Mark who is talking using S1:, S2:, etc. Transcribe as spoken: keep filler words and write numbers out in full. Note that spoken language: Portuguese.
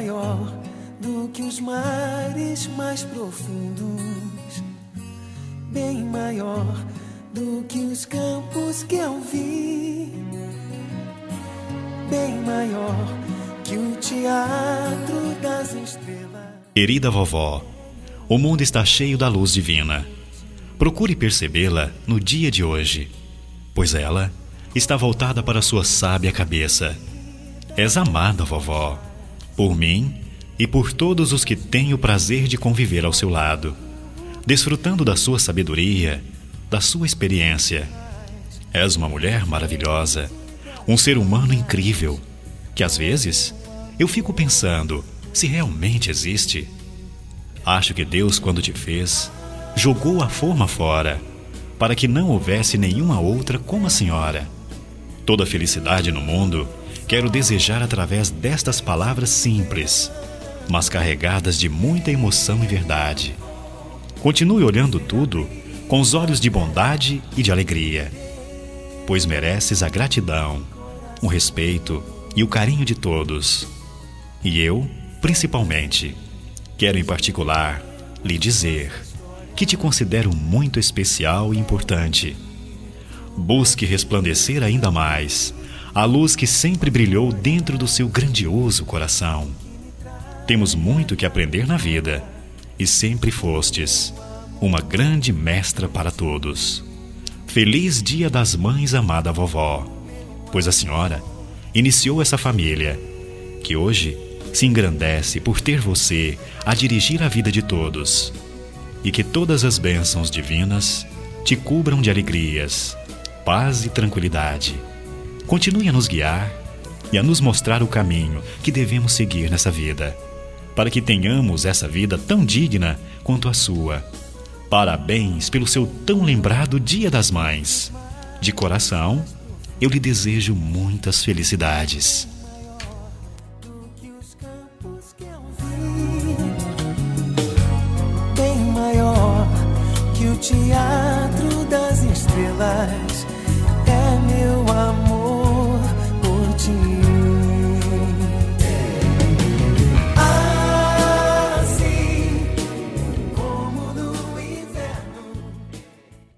S1: maior do que os mares mais profundos, bem maior do que os campos que eu vi, bem maior que o teatro das estrelas.
S2: Querida vovó, o mundo está cheio da luz divina. Procure percebê-la no dia de hoje, pois ela está voltada para sua sábia cabeça. És amada, vovó, por mim e por todos os que têm o prazer de conviver ao seu lado, desfrutando da sua sabedoria, da sua experiência. És uma mulher maravilhosa, um ser humano incrível, que às vezes eu fico pensando se realmente existe. Acho que Deus, quando te fez, jogou a forma fora, para que não houvesse nenhuma outra como a senhora. Toda a felicidade no mundo quero desejar através destas palavras simples, mas carregadas de muita emoção e verdade. Continue olhando tudo com os olhos de bondade e de alegria, pois mereces a gratidão, o respeito e o carinho de todos. E eu, principalmente, quero em particular lhe dizer que te considero muito especial e importante. Busque resplandecer ainda mais a luz que sempre brilhou dentro do seu grandioso coração. Temos muito que aprender na vida e sempre fostes uma grande mestra para todos. Feliz Dia das Mães, amada vovó, pois a senhora iniciou essa família que hoje se engrandece por ter você a dirigir a vida de todos, e que todas as bênçãos divinas te cubram de alegrias, paz e tranquilidade. Continue a nos guiar e a nos mostrar o caminho que devemos seguir nessa vida, para que tenhamos essa vida tão digna quanto a sua. Parabéns pelo seu tão lembrado Dia das Mães. De coração, eu lhe desejo muitas felicidades.
S1: Bem maior que o teatro das estrelas,